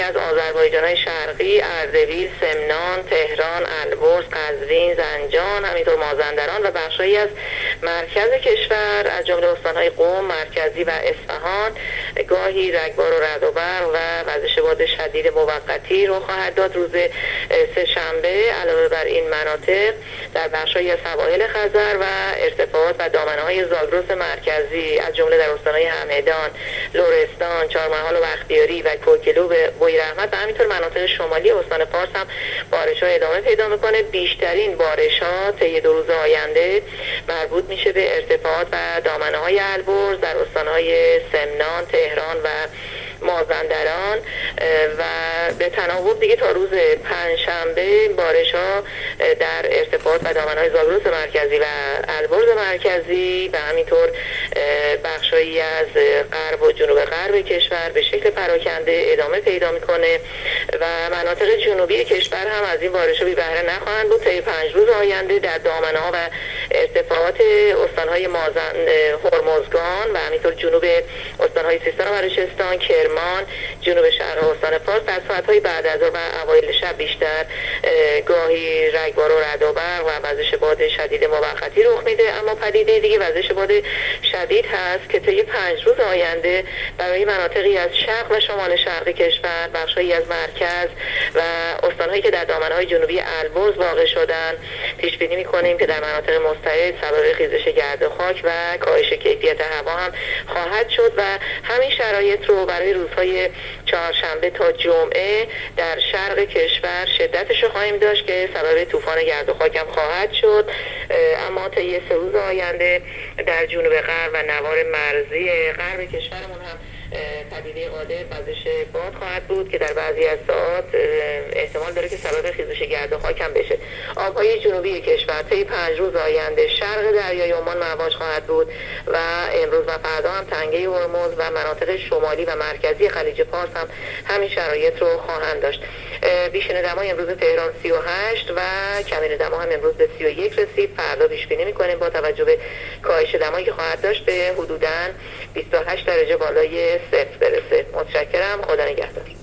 از آذربایجان‌های شرقی، اردبیل، سمنان، تهران، البرز، قزوین، زنجان، همینطور مازندران و بخش‌هایی از مرکز کشور از جمله استان‌های قم، مرکزی و اصفهان گاهی رگبار و رعد و برق و وزش باد شدید موقتی رو خواهد داد. روز سه شنبه علاوه بر این مناطق در بخش‌هایی از سواحل خزر و ارتفاعات و دامنه‌های زاگرس مرکزی از جمله در استان‌های همدان، لرستان، چهارمحال و بختیاری و کوکلو به بویراحمد و همینطور مناطق شمالی استان فارس هم بارش‌ها ادامه پیدا می‌کنه. بیشترین بارش‌ها طی 2 روز آینده مربوط میشه به ارتفاعات و دامنه‌های البرز در استان‌های سمنان، تهران و مازندران و به تناوب دیگه تا روز پنجشنبه بارش‌ها در ارتفاعات و دامنه‌های زاگرس مرکزی و البرز مرکزی و همینطور بخشایی از غرب و جنوب غرب کشور به شکل پراکنده ادامه پیدا میکنه و مناطق جنوبی کشور هم از این بارش‌ها بی بهره نخواهند بود. طی 5 روز آینده در دامنه‌ها و ارتفاعات استان‌های هرمزگان و همینطور جنوب استان‌های سیستان و بلوچستان، کرمان، جنوب شرق استان فارس در ساعت‌های بعد از ظهر و اوایل شب بیشتر گاهی رگبار و رعد و برق و وزش باد شدید موقتی رخ میده. اما پدیده دیگه وزش باد شدید هست که طی 5 روز آینده برای مناطقی از شرق و شمال شرق کشور، بخش‌هایی از مرکز و استان‌هایی که در دامنه‌های جنوبی البرز واقع شدن پیش بینی می‌کنیم که در مناطق مستعد سبب خیزش گرد و خاک و کاهش کیفیت هوا هم خواهد شد و همین شرایط رو برای روزهای چهارشنبه تا جمعه در شرق کشور شدتش رو خواهیم داشت که سبب طوفان گرد و خاک هم خواهد شد. اما طی 3 روز آینده در جنوب غرب و نوار مرزی غرب کشورمون هم پدیده غالب وزش باد خواهد بود که در بعضی از ساعات احتمال داره که سبب خیزش گرد و خاک هم بشه. آبهای جنوبی کشور طی 5 روز آینده شرق دریای عمان مواج خواهد بود و امروز و فردا هم تنگه هرمز و مناطق شمالی و مرکزی خلیج فارس هم همین شرایط رو خواهند داشت. بیشتر دمای امروز تهران 38 و کمین دما هم امروز به 31 رسید. فردا پیش بینی می‌کنیم با توجه به کاهش دمایی که خواهد داشت به حدوداً 28 درجه بالای صفر برسه. متشکرم. خدا نگهدار.